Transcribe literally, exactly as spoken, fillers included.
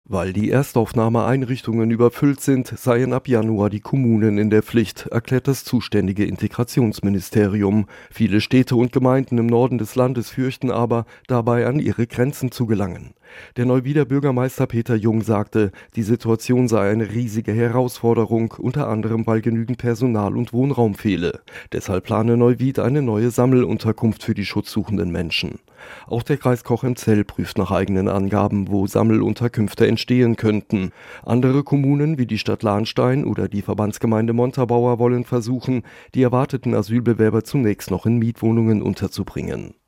Weil die Erstaufnahmeeinrichtungen überfüllt sind, seien ab Januar die Kommunen in der Pflicht, erklärt das zuständige Integrationsministerium. Viele Städte und Gemeinden im Norden des Landes fürchten aber, dabei an ihre Grenzen zu gelangen. Der Neuwieder Bürgermeister Peter Jung sagte, die Situation sei eine riesige Herausforderung, unter anderem weil genügend Personal und Wohnraum fehle. Deshalb plane Neuwied eine neue Sammelunterkunft für die schutzsuchenden Menschen. Auch der Kreis Cochem-Zell prüft nach eigenen Angaben, wo Sammelunterkünfte entstehen könnten. Andere Kommunen wie die Stadt Lahnstein oder die Verbandsgemeinde Montabaur wollen versuchen, die erwarteten Asylbewerber zunächst noch in Mietwohnungen unterzubringen.